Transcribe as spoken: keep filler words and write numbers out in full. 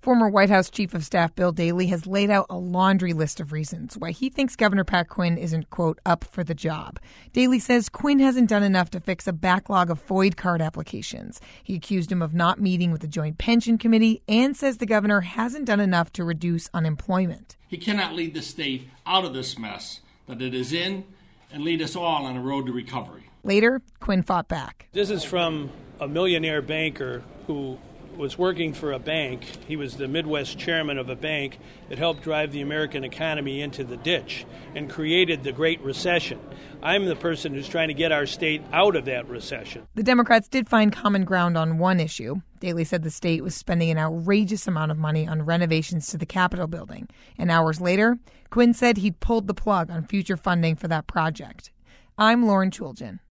Former White House Chief of Staff Bill Daley has laid out a laundry list of reasons why he thinks Governor Pat Quinn isn't, quote, up for the job. Daley says Quinn hasn't done enough to fix a backlog of FOID card applications. He accused him of not meeting with the Joint Pension Committee and says the governor hasn't done enough to reduce unemployment. He cannot lead the state out of this mess that it is in and lead us all on a road to recovery. Later, Quinn fought back. This is from a millionaire banker who was working for a bank. He was the Midwest chairman of a bank that helped drive the American economy into the ditch and created the Great Recession. I'm the person who's trying to get our state out of that recession. The Democrats did find common ground on one issue. Daley said the state was spending an outrageous amount of money on renovations to the Capitol building. And hours later, Quinn said he'd pulled the plug on future funding for that project. I'm Lauren Chooljian.